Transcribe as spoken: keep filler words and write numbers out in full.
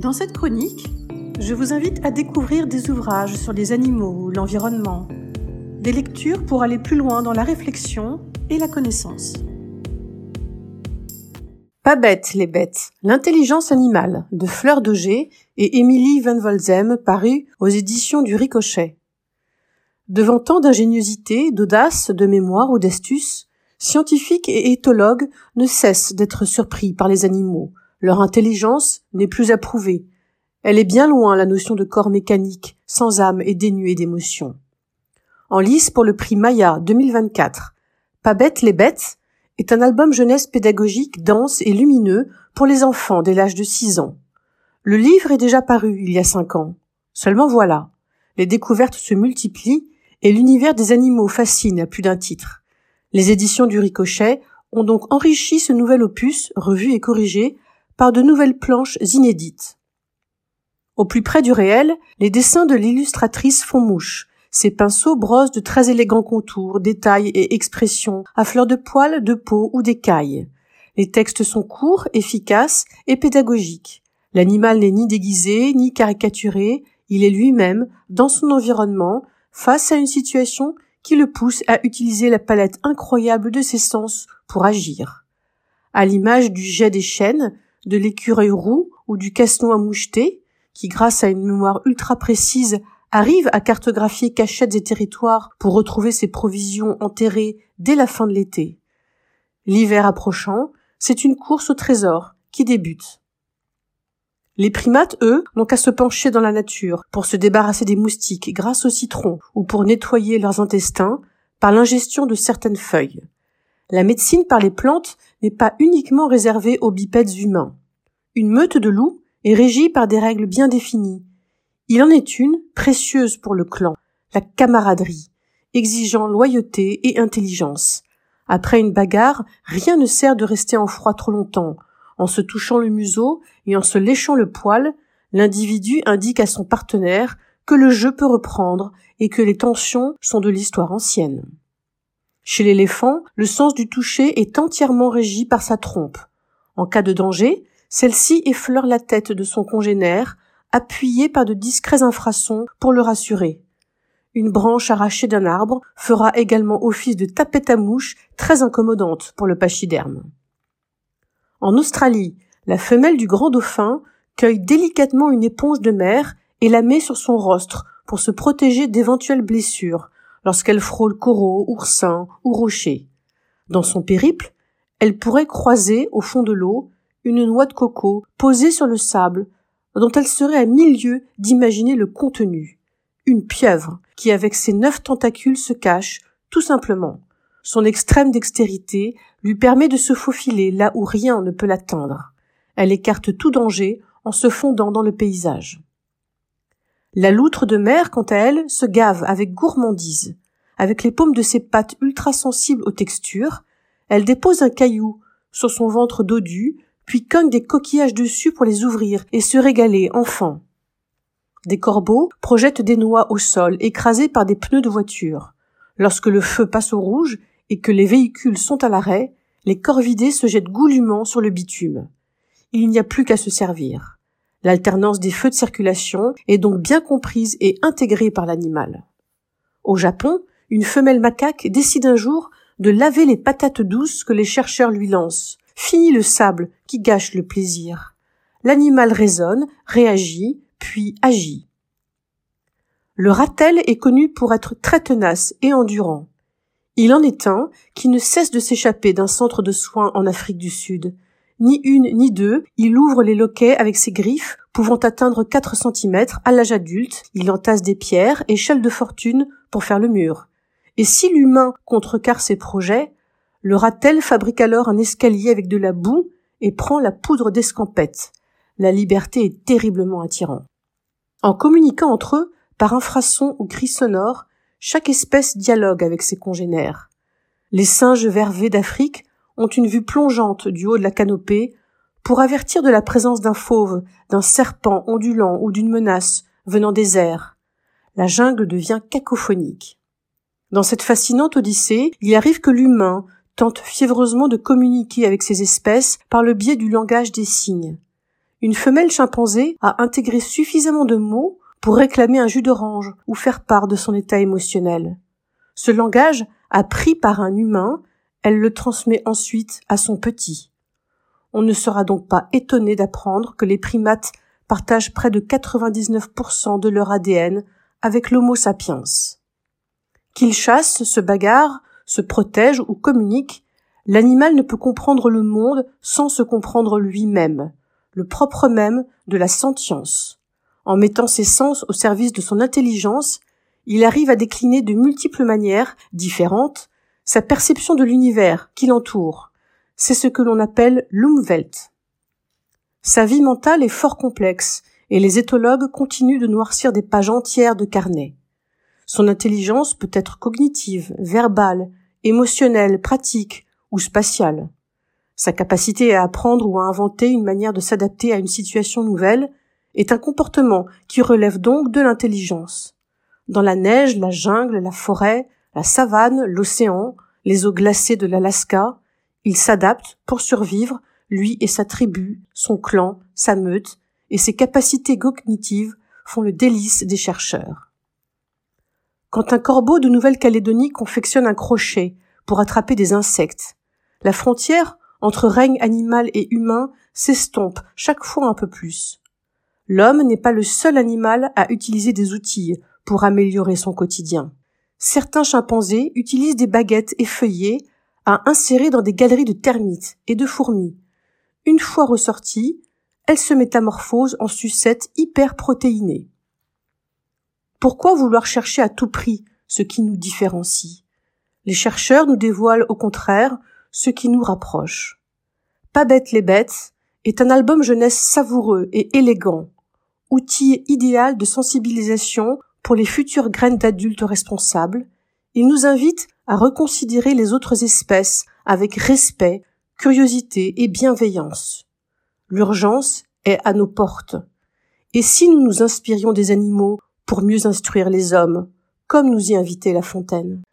Dans cette chronique, je vous invite à découvrir des ouvrages sur les animaux ou l'environnement, des lectures pour aller plus loin dans la réflexion et la connaissance. Pas bêtes les bêtes, l'intelligence animale de Fleur d'Auger et Émilie Van Wolzem, paru aux éditions du Ricochet. Devant tant d'ingéniosité, d'audace, de mémoire ou d'astuce, scientifiques et éthologues ne cessent d'être surpris par les animaux. Leur intelligence n'est plus à prouver. Elle est bien loin la notion de corps mécanique, sans âme et dénué d'émotion. En lice pour le prix Maya deux mille vingt-quatre, Pas bêtes les bêtes est un album jeunesse pédagogique dense et lumineux pour les enfants dès l'âge de six ans. Le livre est déjà paru il y a cinq ans. Seulement voilà, les découvertes se multiplient et l'univers des animaux fascine à plus d'un titre. Les éditions du Ricochet ont donc enrichi ce nouvel opus, revu et corrigé, par de nouvelles planches inédites. Au plus près du réel, les dessins de l'illustratrice font mouche. Ses pinceaux brossent de très élégants contours, détails et expressions, à fleur de poil, de peau ou d'écailles. Les textes sont courts, efficaces et pédagogiques. L'animal n'est ni déguisé, ni caricaturé, il est lui-même, dans son environnement, face à une situation qui le pousse à utiliser la palette incroyable de ses sens pour agir. À l'image du jet des chênes, de l'écureuil roux ou du casse-noix moucheté, qui grâce à une mémoire ultra précise arrive à cartographier cachettes et territoires pour retrouver ses provisions enterrées dès la fin de l'été. L'hiver approchant, c'est une course au trésor qui débute. Les primates, eux, n'ont qu'à se pencher dans la nature pour se débarrasser des moustiques grâce au citron ou pour nettoyer leurs intestins par l'ingestion de certaines feuilles. La médecine par les plantes n'est pas uniquement réservée aux bipèdes humains. Une meute de loups est régie par des règles bien définies. Il en est une, précieuse pour le clan, la camaraderie, exigeant loyauté et intelligence. Après une bagarre, rien ne sert de rester en froid trop longtemps. En se touchant le museau et en se léchant le poil, l'individu indique à son partenaire que le jeu peut reprendre et que les tensions sont de l'histoire ancienne. Chez l'éléphant, le sens du toucher est entièrement régi par sa trompe. En cas de danger, celle-ci effleure la tête de son congénère, appuyée par de discrets infrasons pour le rassurer. Une branche arrachée d'un arbre fera également office de tapette à mouche très incommodante pour le pachyderme. En Australie, la femelle du grand dauphin cueille délicatement une éponge de mer et la met sur son rostre pour se protéger d'éventuelles blessures lorsqu'elle frôle coraux, oursins ou rochers. Dans son périple, elle pourrait croiser, au fond de l'eau, une noix de coco posée sur le sable dont elle serait à mille lieues d'imaginer le contenu. Une pieuvre qui, avec ses neuf tentacules, se cache, tout simplement. Son extrême dextérité lui permet de se faufiler là où rien ne peut l'atteindre. Elle écarte tout danger en se fondant dans le paysage. La loutre de mer, quant à elle, se gave avec gourmandise. Avec les paumes de ses pattes ultra-sensibles aux textures, elle dépose un caillou sur son ventre dodu, puis cogne des coquillages dessus pour les ouvrir et se régaler enfant. Des corbeaux projettent des noix au sol, écrasées par des pneus de voiture. Lorsque le feu passe au rouge et que les véhicules sont à l'arrêt, les corvidés se jettent goulûment sur le bitume. Il n'y a plus qu'à se servir. L'alternance des feux de circulation est donc bien comprise et intégrée par l'animal. Au Japon, une femelle macaque décide un jour de laver les patates douces que les chercheurs lui lancent. Fini le sable qui gâche le plaisir. L'animal raisonne, réagit, puis agit. Le ratel est connu pour être très tenace et endurant. Il en est un qui ne cesse de s'échapper d'un centre de soins en Afrique du Sud. Ni une ni deux, il ouvre les loquets avec ses griffes, pouvant atteindre quatre centimètres à l'âge adulte. Il entasse des pierres, échelles de fortune, pour faire le mur. Et si l'humain contrecarre ses projets, le ratel fabrique alors un escalier avec de la boue et prend la poudre d'escampette. La liberté est terriblement attirante. En communiquant entre eux, par infrasons ou cris sonores, chaque espèce dialogue avec ses congénères. Les singes vervés d'Afrique ont une vue plongeante du haut de la canopée pour avertir de la présence d'un fauve, d'un serpent ondulant ou d'une menace venant des airs. La jungle devient cacophonique. Dans cette fascinante odyssée, il arrive que l'humain tente fiévreusement de communiquer avec ces espèces par le biais du langage des signes. une femelle chimpanzé a intégré suffisamment de mots pour réclamer un jus d'orange ou faire part de son état émotionnel. Ce langage, appris par un humain, elle le transmet ensuite à son petit. On ne sera donc pas étonné d'apprendre que les primates partagent près de quatre-vingt-dix-neuf pour cent de leur A D N avec l'Homo sapiens. Qu'ils chassent, se bagarrent, se protègent ou communiquent, l'animal ne peut comprendre le monde sans se comprendre lui-même, le propre même de la sentience. En mettant ses sens au service de son intelligence, il arrive à décliner de multiples manières différentes sa perception de l'univers qui l'entoure. C'est ce que l'on appelle l'Umwelt. Sa vie mentale est fort complexe et les éthologues continuent de noircir des pages entières de carnet. Son intelligence peut être cognitive, verbale, émotionnelle, pratique ou spatiale. Sa capacité à apprendre ou à inventer une manière de s'adapter à une situation nouvelle est un comportement qui relève donc de l'intelligence. Dans la neige, la jungle, la forêt, la savane, l'océan, les eaux glacées de l'Alaska, il s'adapte pour survivre, lui et sa tribu, son clan, sa meute, et ses capacités cognitives font le délice des chercheurs. Quand un corbeau de Nouvelle-Calédonie confectionne un crochet pour attraper des insectes, la frontière entre règne animal et humain s'estompe chaque fois un peu plus. L'homme n'est pas le seul animal à utiliser des outils pour améliorer son quotidien. Certains chimpanzés utilisent des baguettes effeuillées à insérer dans des galeries de termites et de fourmis. Une fois ressorties, elles se métamorphosent en sucettes hyperprotéinées. Pourquoi vouloir chercher à tout prix ce qui nous différencie? Les chercheurs nous dévoilent au contraire ce qui nous rapproche. Pas bêtes les bêtes est un album jeunesse savoureux et élégant, outil idéal de sensibilisation pour les futures graines d'adultes responsables. Il nous invite à reconsidérer les autres espèces avec respect, curiosité et bienveillance. L'urgence est à nos portes. Et si nous nous inspirions des animaux pour mieux instruire les hommes, comme nous y invitait La Fontaine?